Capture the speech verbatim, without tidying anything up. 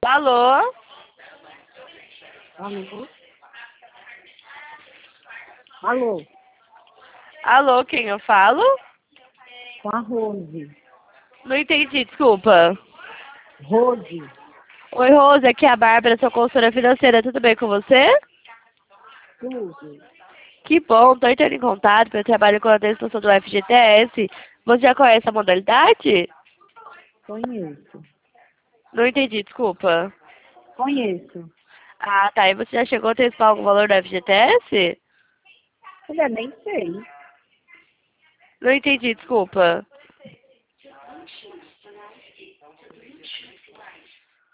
Alô? Alô? Alô? Alô, quem eu falo? Com a Rose. Não entendi, desculpa. Rose? Oi, Rose, aqui é a Bárbara, sua consultora financeira, tudo bem com você? Tudo. Que bom, tô entrando em contato, porque eu trabalho com a extensão do F G T S. Você já conhece a modalidade? Conheço. Não entendi, desculpa. Conheço. Ah, tá, e você já chegou a antecipar algum valor do F G T S? Ainda nem sei. Não entendi, desculpa.